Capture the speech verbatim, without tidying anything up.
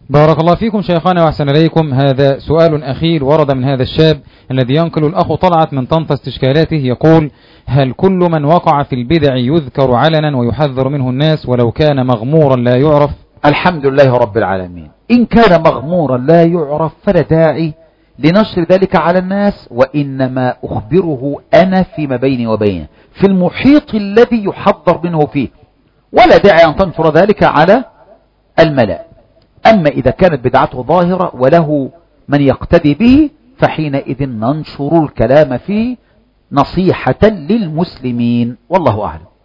بارك الله فيكم شيخنا وأحسن إليكم. هذا سؤال أخير ورد من هذا الشاب الذي ينقل الأخ طلعت من طنطا استشكالاته، يقول: هل كل من وقع في البدع يذكر علنا ويحذر منه الناس ولو كان مغمورا لا يعرف؟ الحمد لله رب العالمين. إن كان مغمورا لا يعرف فلا داعي لنشر ذلك على الناس، وإنما أخبره أنا فيما بيني وبينه في المحيط الذي يحذر منه فيه، ولا داعي أن تنشر ذلك على الملأ. أما إذا كانت بدعته ظاهرة وله من يقتدي به فحينئذ ننشر الكلام فيه نصيحة للمسلمين، والله أعلم.